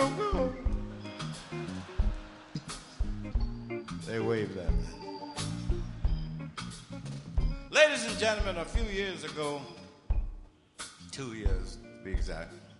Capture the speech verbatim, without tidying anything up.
so good. They waved at me. Ladies and gentlemen, a few years ago, two years to be exact,